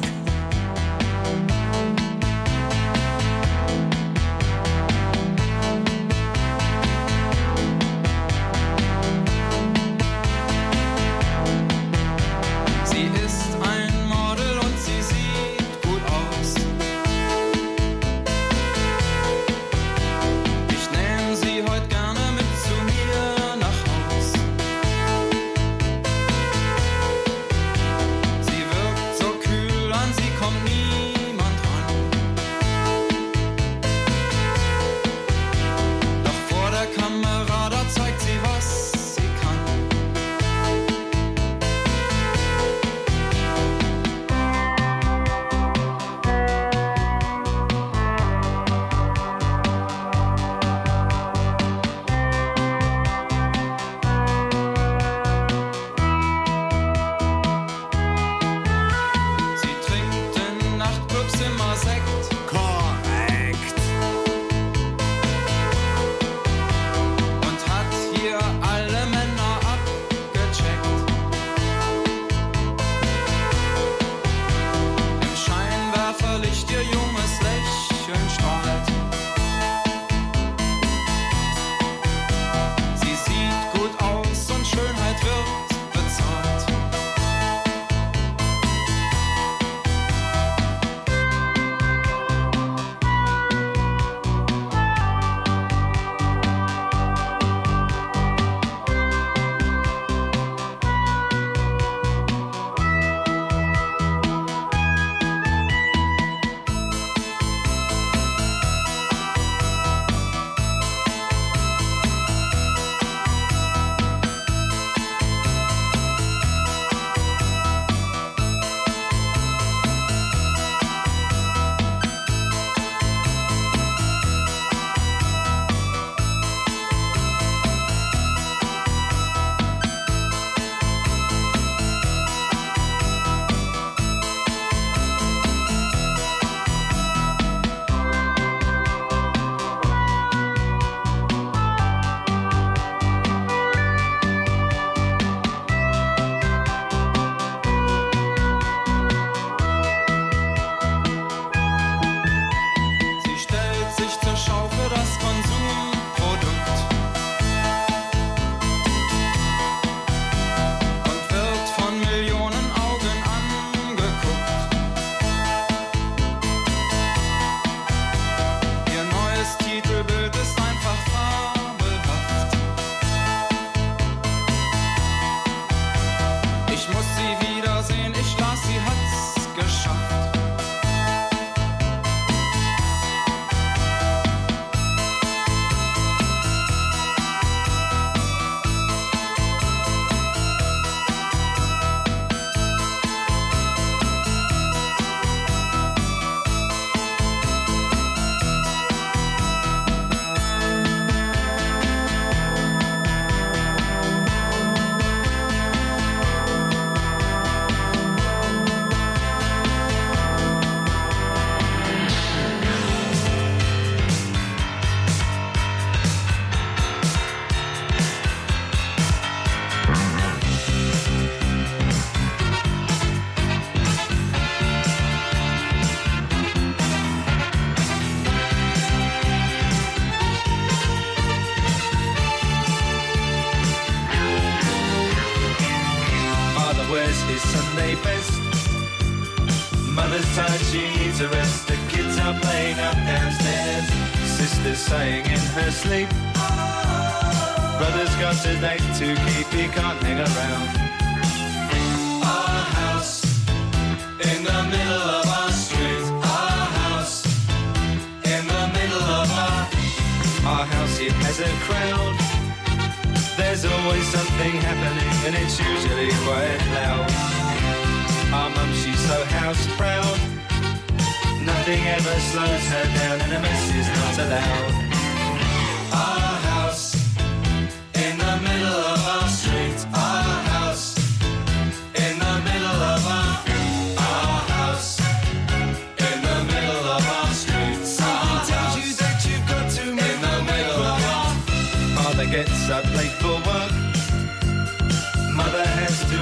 Gets up late for work,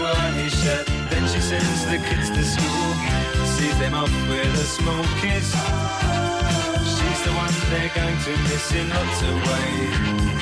army shirt. Then she sends the kids to school, sees them off with a small kiss. She's the one they're going to miss in lots of ways.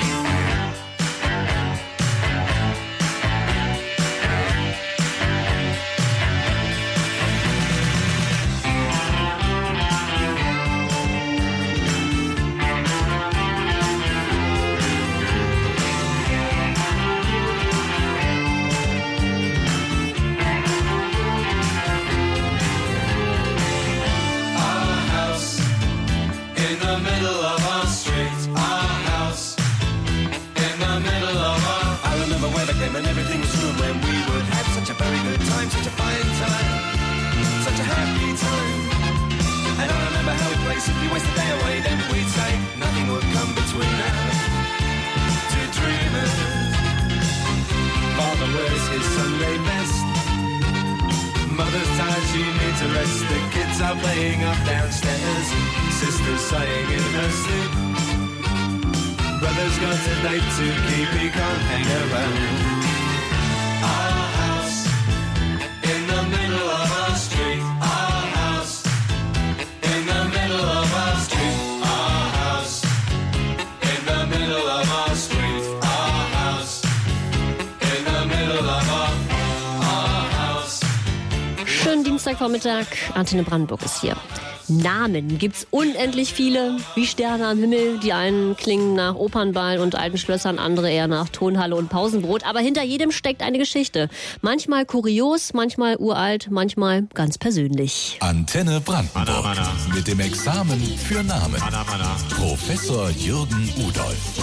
And everything was good when we would have such a very good time, such a fine time, such a happy time. And I remember how we'd play, simply waste the day away. Then we'd say nothing would come between us, two dreamers. Father wears his Sunday best, mother's tired, she needs a rest. The kids are playing up downstairs, sister's sighing in her sleep. Brother's got a date to keep, he can't hang around. Our house in the middle of our street. Our house in the middle of our street. Our house in the middle of our street. Our house in the middle of our, our house. Schönen Dienstagvormittag, Antenne Brandenburg ist hier. Namen gibt's unendlich viele, wie Sterne am Himmel. Die einen klingen nach Opernball und alten Schlössern, andere eher nach Tonhalle und Pausenbrot. Aber hinter jedem steckt eine Geschichte. Manchmal kurios, manchmal uralt, manchmal ganz persönlich. Antenne Brandenburg mana, mana. Mit dem Examen für Namen. Mana, mana. Professor Jürgen Udolf.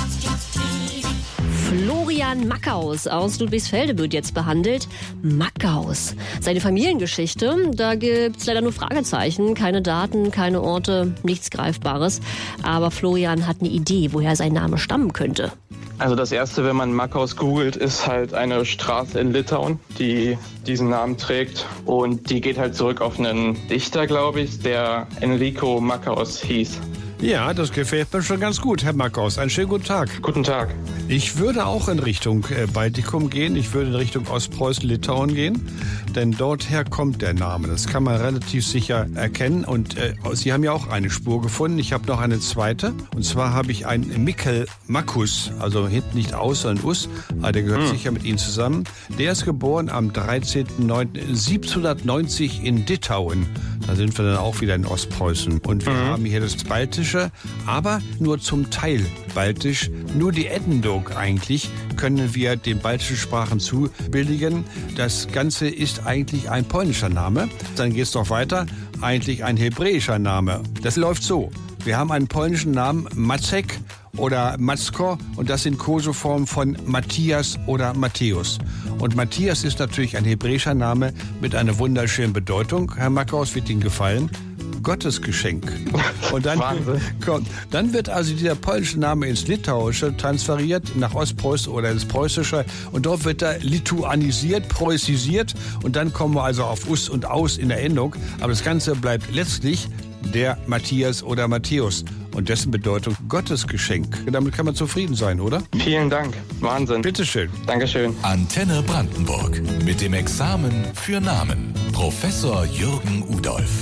Florian Mackaus aus Ludwigsfelde wird jetzt behandelt. Mackaus. Seine Familiengeschichte, da gibt's leider nur Fragezeichen, keine Daten, keine Orte, nichts Greifbares. Aber Florian hat eine Idee, woher sein Name stammen könnte. Also das Erste, wenn man Mackaus googelt, ist halt eine Straße in Litauen, die diesen Namen trägt. Und die geht halt zurück auf einen Dichter, glaube ich, der Enrico Mackaus hieß. Ja, das gefällt mir schon ganz gut, Herr Mackaus. Einen schönen guten Tag. Guten Tag. Ich würde auch in Richtung äh, Baltikum gehen. Ich würde in Richtung Ostpreußen, Litauen gehen. Denn dorther kommt der Name. Das kann man relativ sicher erkennen. Und äh, Sie haben ja auch eine Spur gefunden. Ich habe noch eine zweite. Und zwar habe ich einen Mikkel Makkus. Also hinten nicht aus, sondern Us. Aber der gehört hm. sicher mit Ihnen zusammen. Der ist geboren am dreizehnten neunten siebzehnhundertneunzig in Litauen. Da sind wir dann auch wieder in Ostpreußen. Und wir mhm. haben hier das Baltische, aber nur zum Teil baltisch. Nur die Edendok eigentlich können wir den baltischen Sprachen zubilligen. Das Ganze ist eigentlich ein polnischer Name. Dann geht es noch weiter. Eigentlich ein hebräischer Name. Das läuft so. Wir haben einen polnischen Namen, Macek oder Matzko, und das sind Koseformen von Matthias oder Matthäus. Und Matthias ist natürlich ein hebräischer Name mit einer wunderschönen Bedeutung. Herr Mackaus, wird Ihnen gefallen? Gottesgeschenk. Und dann, kommt, dann wird also dieser polnische Name ins Litauische transferiert, nach Ostpreußen oder ins Preußische, und dort wird er lituanisiert, preußisiert, und dann kommen wir also auf Us und Aus in der Endung. Aber das Ganze bleibt letztlich der Matthias oder Matthäus und dessen Bedeutung Gottesgeschenk. Damit kann man zufrieden sein, oder? Vielen Dank. Wahnsinn. Bitteschön. Dankeschön. Antenne Brandenburg mit dem Examen für Namen. Professor Jürgen Udolf.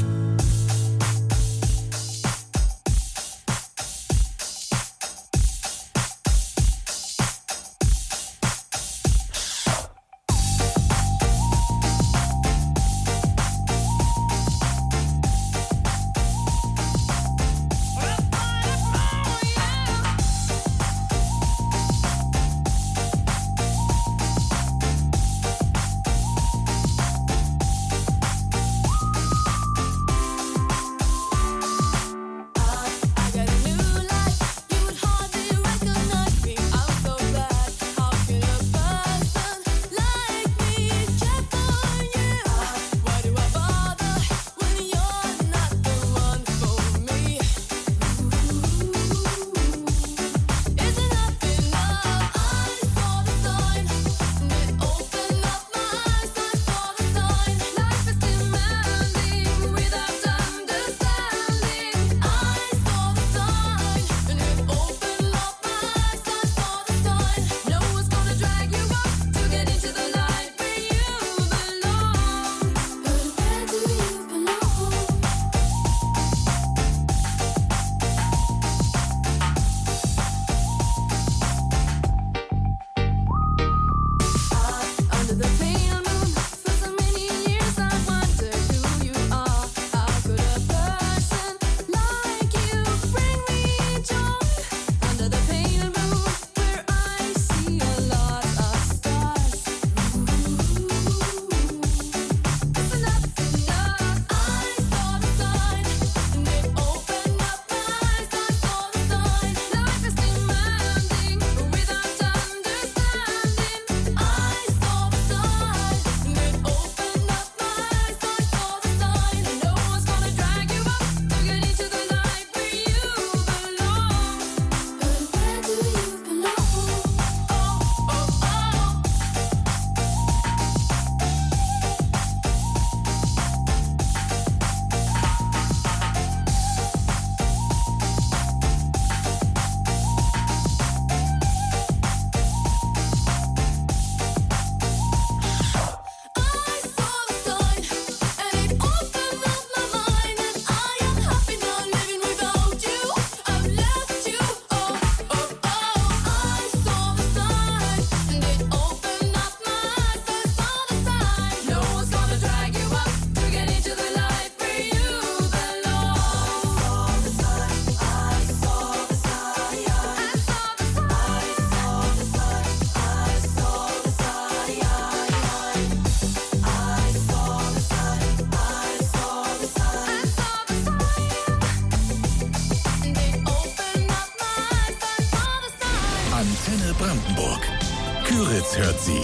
Lausitz hört sie.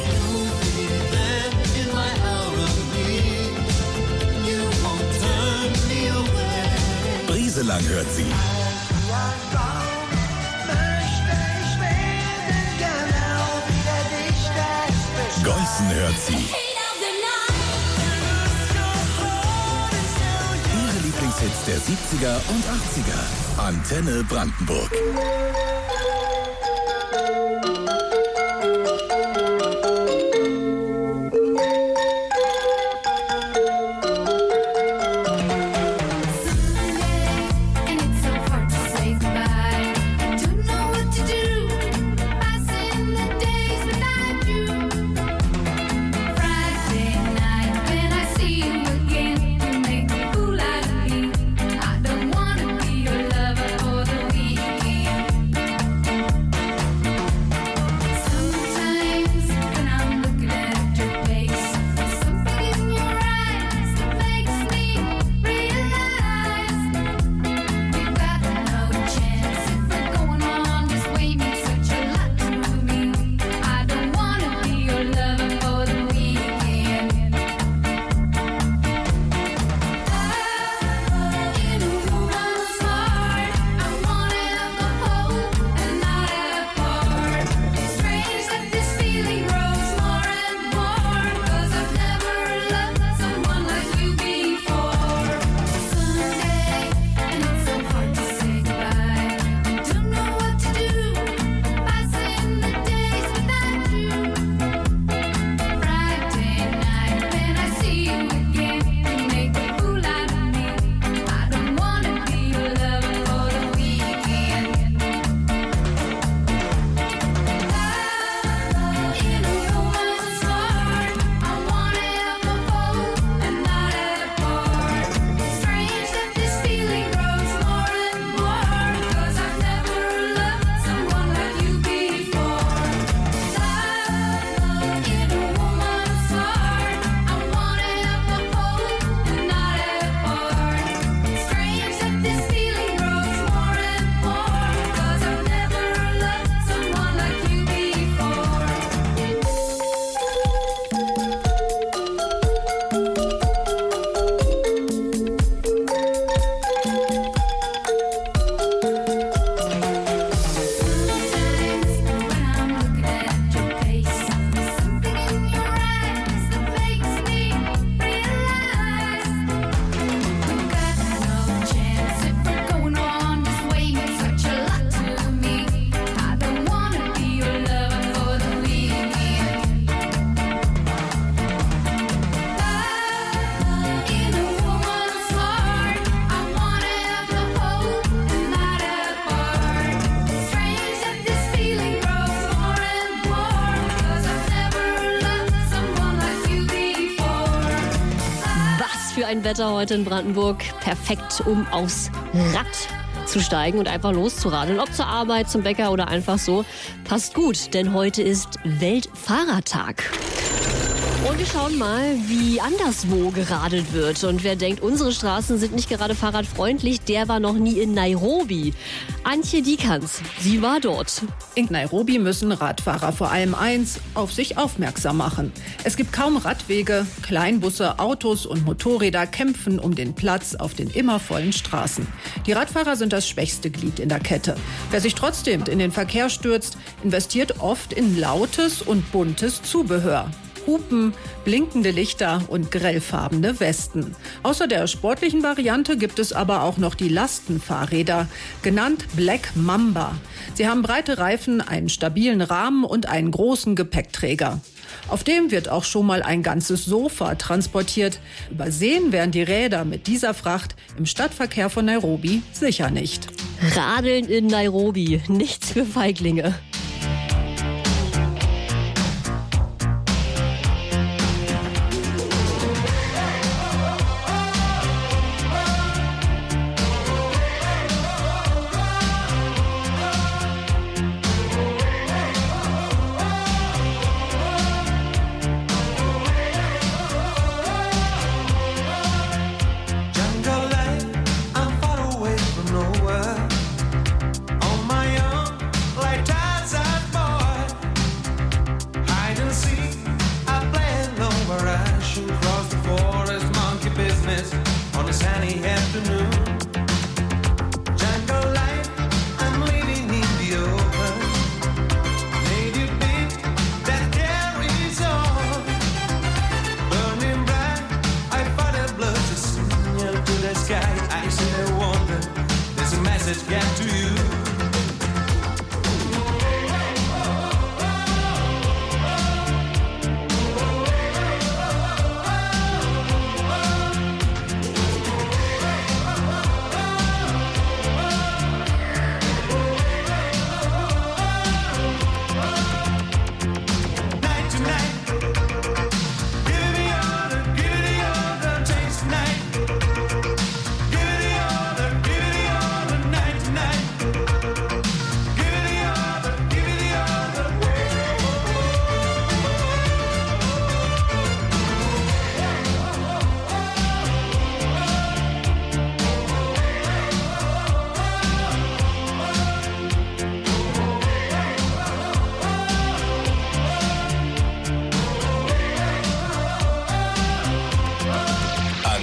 Brieselang hört sie. Geußen hört sie. Ihre Lieblingshits der siebziger und achtziger. Antenne Brandenburg. Ein Wetter heute in Brandenburg. Perfekt, um aufs Rad zu steigen und einfach loszuradeln. Ob zur Arbeit, zum Bäcker oder einfach so. Passt gut, denn heute ist Weltfahrradtag. Und wir schauen mal, wie anderswo geradelt wird. Und wer denkt, unsere Straßen sind nicht gerade fahrradfreundlich, der war noch nie in Nairobi. Antje Diekanz, sie war dort. In Nairobi müssen Radfahrer vor allem eins, auf sich aufmerksam machen. Es gibt kaum Radwege, Kleinbusse, Autos und Motorräder kämpfen um den Platz auf den immer vollen Straßen. Die Radfahrer sind das schwächste Glied in der Kette. Wer sich trotzdem in den Verkehr stürzt, investiert oft in lautes und buntes Zubehör. Hupen, blinkende Lichter und grellfarbene Westen. Außer der sportlichen Variante gibt es aber auch noch die Lastenfahrräder, genannt Black Mamba. Sie haben breite Reifen, einen stabilen Rahmen und einen großen Gepäckträger. Auf dem wird auch schon mal ein ganzes Sofa transportiert. Übersehen werden die Räder mit dieser Fracht im Stadtverkehr von Nairobi sicher nicht. Radeln in Nairobi, nichts für Feiglinge.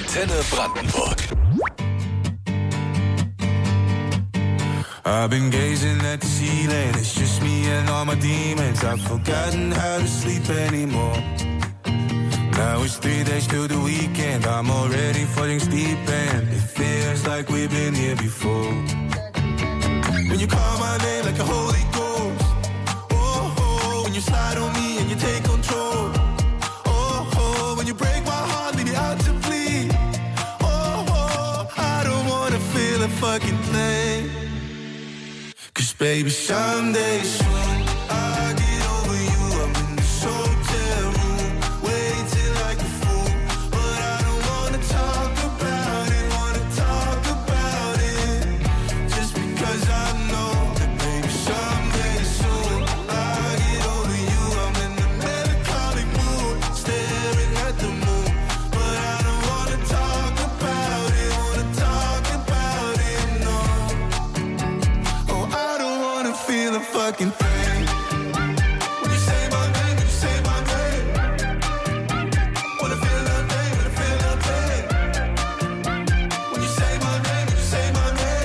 Antenne Brandenburg. I've been gazing at the ceiling, it's just me and all my demons. I've forgotten how to sleep anymore. Now it's three days till the weekend, I'm already falling asleep and it feels like we've been here before. When you call my name like a Holy Ghost, oh, oh, when you slide on me and you take control, oh, oh, when you break my heart, leave me out to bleed, oh, oh, I don't wanna feel a fucking thing. Cause baby, someday soon I'll get over you. I'm in this hotel room, waiting like a fool. But I don't wanna talk about it, wanna talk about it. Just because I know that baby, someday soon I'll get over you. I'm in a melancholic mood, staring at the moon. But I don't wanna talk about it, wanna talk about it, no. Oh, I don't wanna feel a fucking thing. When you say my name, when you say my name, wanna feel nothing, wanna feel nothing. When you say my name, when you say my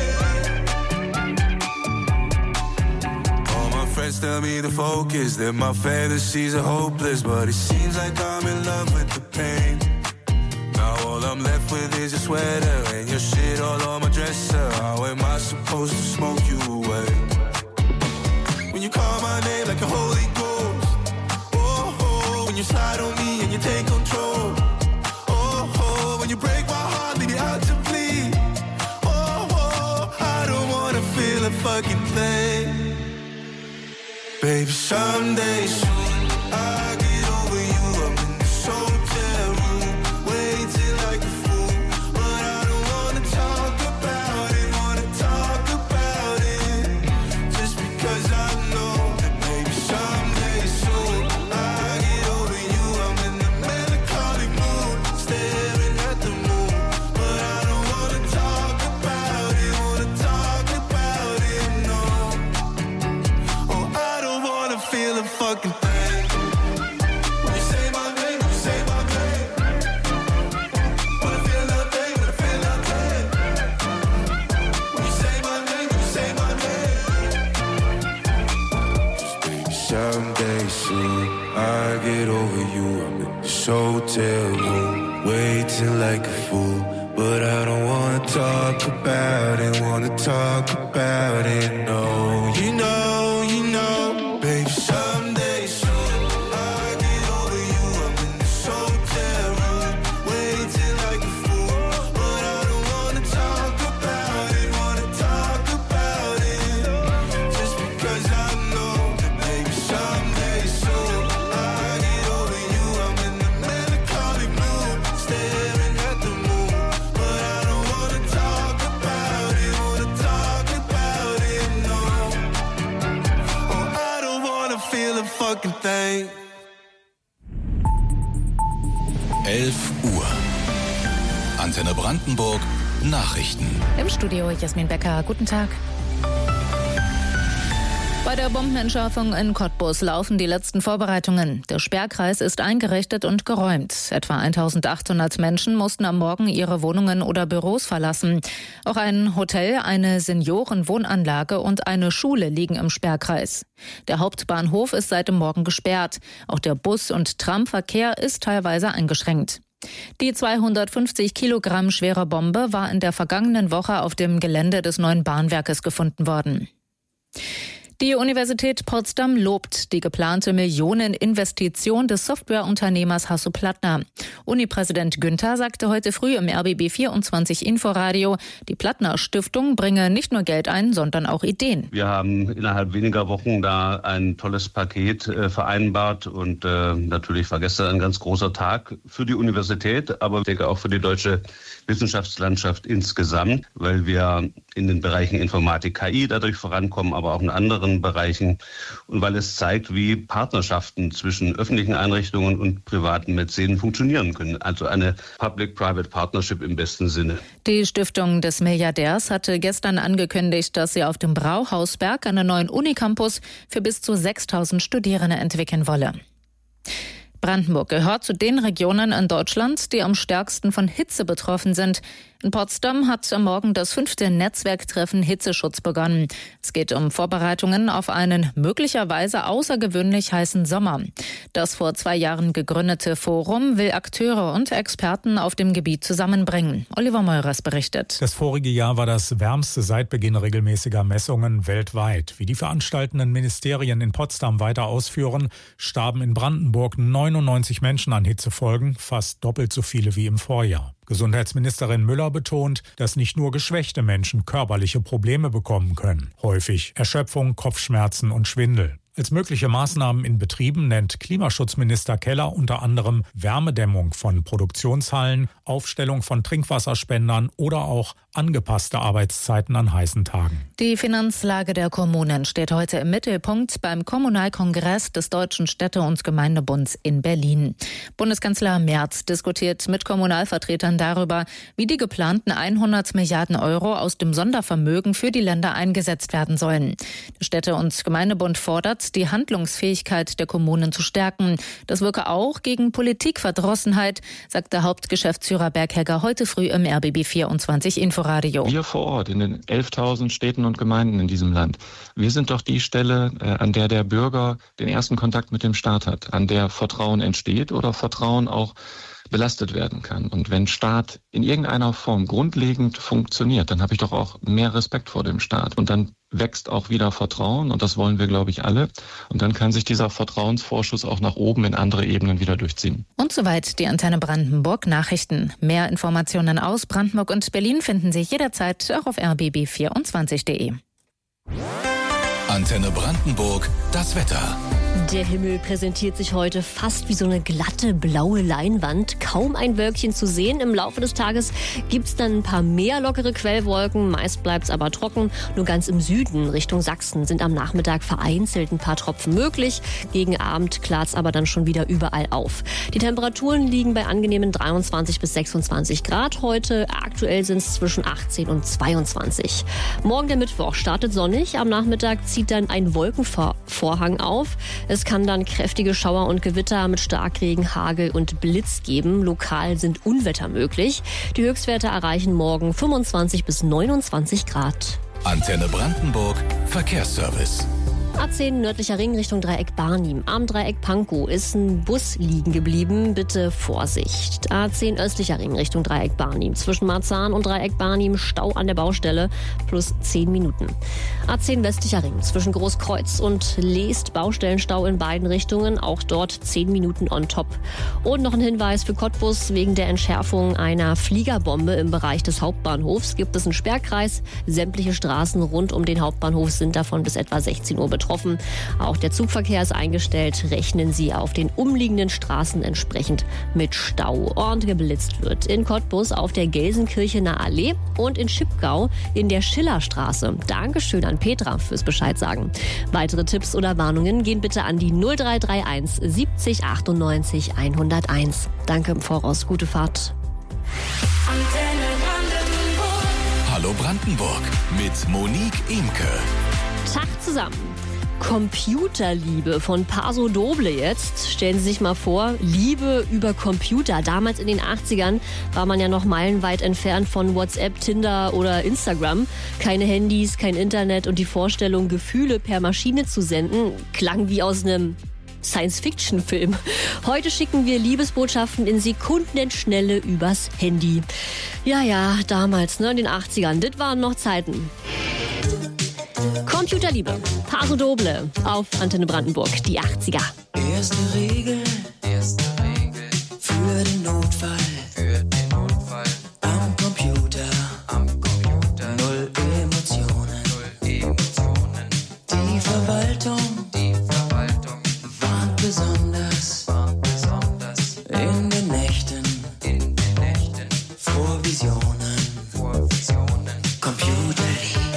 name. All my friends tell me to focus, that my fantasies are hopeless, but it seems like I'm in love with the pain. Now all I'm left with is your sweater and your shit all on my dresser. How am I supposed to smoke you away? When you call my name like a Holy Ghost, oh, oh, when you slide on me and you take control, oh, oh, when you break my heart, leave me out to bleed, oh, oh, I don't wanna feel a fucking thing. Baby, someday soon I'll get over you. I'm in this hotel room, waiting like a fool. But I don't wanna talk about it, wanna talk about it. Just because I know that baby, someday soon I'll get over you. I'm in a melancholic mood, staring at the moon. But I don't wanna talk about it, wanna talk about it, no. Oh, I don't wanna feel a fucking thing. When you say my name, when you say my name, wanna feel nothing, wanna feel nothing. When you say my name, when you say my name. Someday soon I'll get over you. I'm in this hotel room, waiting like a fool. But I don't wanna talk about it, wanna talk about it, no. You know, you know, baby, someday soon I'll get over you. I'm in this hotel room, waiting like a fool. But I don't wanna talk about it, wanna talk about it. Just because I know that baby, someday soon I'll get over you. I'm in a melancholic mood, staring at the moon. But I don't wanna talk about it, wanna talk about it, no. Oh, I don't wanna feel a fucking thing. elf Uhr. Antenne Brandenburg. Nachrichten. Im Studio Jasmin Becker. Guten Tag. Bei der Bombenentschärfung in Cottbus laufen die letzten Vorbereitungen. Der Sperrkreis ist eingerichtet und geräumt. Etwa eintausendachthundert Menschen mussten am Morgen ihre Wohnungen oder Büros verlassen. Auch ein Hotel, eine Seniorenwohnanlage und eine Schule liegen im Sperrkreis. Der Hauptbahnhof ist seit dem Morgen gesperrt. Auch der Bus- und Tramverkehr ist teilweise eingeschränkt. Die zweihundertfünfzig Kilogramm schwere Bombe war in der vergangenen Woche auf dem Gelände des neuen Bahnwerkes gefunden worden. Die Universität Potsdam lobt die geplante Millioneninvestition des Softwareunternehmers Hasso-Plattner. Uni-Präsident Günther sagte heute früh im R B B vierundzwanzig Inforadio, die Plattner-Stiftung bringe nicht nur Geld ein, sondern auch Ideen. Wir haben innerhalb weniger Wochen da ein tolles Paket äh, vereinbart und äh, natürlich war gestern ein ganz großer Tag für die Universität, aber ich denke auch für die deutsche Wissenschaftslandschaft insgesamt, weil wir in den Bereichen Informatik, K I dadurch vorankommen, aber auch in anderen Bereichen und weil es zeigt, wie Partnerschaften zwischen öffentlichen Einrichtungen und privaten Mäzenen funktionieren können. Also eine Public-Private Partnership im besten Sinne. Die Stiftung des Milliardärs hatte gestern angekündigt, dass sie auf dem Brauhausberg einen neuen Unicampus für bis zu sechstausend Studierende entwickeln wolle. Brandenburg gehört zu den Regionen in Deutschland, die am stärksten von Hitze betroffen sind. In Potsdam hat am Morgen das fünfte Netzwerktreffen Hitzeschutz begonnen. Es geht um Vorbereitungen auf einen möglicherweise außergewöhnlich heißen Sommer. Das vor zwei Jahren gegründete Forum will Akteure und Experten auf dem Gebiet zusammenbringen. Oliver Meurers berichtet. Das vorige Jahr war das wärmste seit Beginn regelmäßiger Messungen weltweit. Wie die veranstaltenden Ministerien in Potsdam weiter ausführen, starben in Brandenburg neunundneunzig Menschen an Hitzefolgen, fast doppelt so viele wie im Vorjahr. Gesundheitsministerin Müller betont, dass nicht nur geschwächte Menschen körperliche Probleme bekommen können. Häufig Erschöpfung, Kopfschmerzen und Schwindel. Als mögliche Maßnahmen in Betrieben nennt Klimaschutzminister Keller unter anderem Wärmedämmung von Produktionshallen, Aufstellung von Trinkwasserspendern oder auch angepasste Arbeitszeiten an heißen Tagen. Die Finanzlage der Kommunen steht heute im Mittelpunkt beim Kommunalkongress des Deutschen Städte- und Gemeindebunds in Berlin. Bundeskanzler Merz diskutiert mit Kommunalvertretern darüber, wie die geplanten hundert Milliarden Euro aus dem Sondervermögen für die Länder eingesetzt werden sollen. Der Städte- und Gemeindebund fordert, die Handlungsfähigkeit der Kommunen zu stärken. Das wirke auch gegen Politikverdrossenheit, sagte Hauptgeschäftsführer Berghegger heute früh im R B B vierundzwanzig Inforadio. Wir vor Ort in den elftausend Städten und Gemeinden in diesem Land, wir sind doch die Stelle, an der der Bürger den ersten Kontakt mit dem Staat hat, an der Vertrauen entsteht oder Vertrauen auch belastet werden kann. Und wenn Staat in irgendeiner Form grundlegend funktioniert, dann habe ich doch auch mehr Respekt vor dem Staat. Und dann wächst auch wieder Vertrauen und das wollen wir, glaube ich, alle. Und dann kann sich dieser Vertrauensvorschuss auch nach oben in andere Ebenen wieder durchziehen. Und soweit die Antenne Brandenburg Nachrichten. Mehr Informationen aus Brandenburg und Berlin finden Sie jederzeit auch auf r b b vierundzwanzig punkt de. Antenne Brandenburg, das Wetter. Der Himmel präsentiert sich heute fast wie so eine glatte blaue Leinwand. Kaum ein Wölkchen zu sehen. Im Laufe des Tages gibt's dann ein paar mehr lockere Quellwolken. Meist bleibt's aber trocken. Nur ganz im Süden Richtung Sachsen sind am Nachmittag vereinzelt ein paar Tropfen möglich. Gegen Abend klart's aber dann schon wieder überall auf. Die Temperaturen liegen bei angenehmen dreiundzwanzig bis sechsundzwanzig Grad heute. Aktuell sind's zwischen achtzehn und zweiundzwanzig. Morgen der Mittwoch startet sonnig. Am Nachmittag zieht dann ein Wolkenvorhang auf. Es kann dann kräftige Schauer und Gewitter mit Starkregen, Hagel und Blitz geben. Lokal sind Unwetter möglich. Die Höchstwerte erreichen morgen fünfundzwanzig bis neunundzwanzig Grad. Antenne Brandenburg, Verkehrsservice. A zehn nördlicher Ring Richtung Dreieck Barnim. Am Dreieck Pankow ist ein Bus liegen geblieben. Bitte Vorsicht. A zehn östlicher Ring Richtung Dreieck Barnim. Zwischen Marzahn und Dreieck Barnim Stau an der Baustelle plus zehn Minuten. A zehn westlicher Ring zwischen Großkreuz und Leest Baustellenstau in beiden Richtungen. Auch dort zehn Minuten on top. Und noch ein Hinweis für Cottbus. Wegen der Entschärfung einer Fliegerbombe im Bereich des Hauptbahnhofs gibt es einen Sperrkreis. Sämtliche Straßen rund um den Hauptbahnhof sind davon bis etwa sechzehn Uhr betroffen. Auch der Zugverkehr ist eingestellt. Rechnen Sie auf den umliegenden Straßen entsprechend mit Stau. Und geblitzt wird in Cottbus auf der Gelsenkirchener Allee und in Schipgau in der Schillerstraße. Dankeschön an Petra fürs Bescheid sagen. Weitere Tipps oder Warnungen gehen bitte an die null drei drei eins siebzig achtundneunzig hunderteins. Danke im Voraus. Gute Fahrt. Hallo Brandenburg mit Monique Imke. Tag zusammen. Computerliebe von Paso Doble jetzt. Stellen Sie sich mal vor, Liebe über Computer. Damals in den achtzigern war man ja noch meilenweit entfernt von WhatsApp, Tinder oder Instagram. Keine Handys, kein Internet und die Vorstellung, Gefühle per Maschine zu senden, klang wie aus einem Science-Fiction-Film. Heute schicken wir Liebesbotschaften in Sekundenschnelle übers Handy. Ja, ja, damals, ne, in den achtzigern. Das waren noch Zeiten. Computerliebe, Paso Doble auf Antenne Brandenburg, die achtziger. Erste Regel, erste Regel für den Notfall, für den Notfall am Computer, am Computer. Null Emotionen, null Emotionen. Die Verwaltung, die Verwaltung warnt besonders, warnt besonders in den Nächten, in den Nächten vor Visionen, vor Visionen. Computerliebe.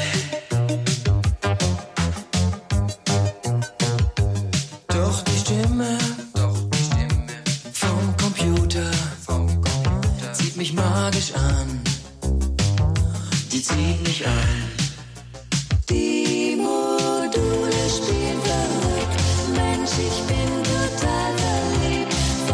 Doch die Stimme, doch die Stimme vom Computer, vom Computer zieht mich magisch an. Die zieht mich an. Die Module spielen verrückt. Mensch, ich bin total verliebt.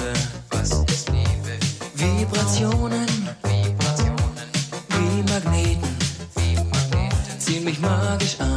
Liebe? Was ist Liebe? Vibrationen, Vibrationen, wie Magneten, wie Magneten, ziehen mich magisch an.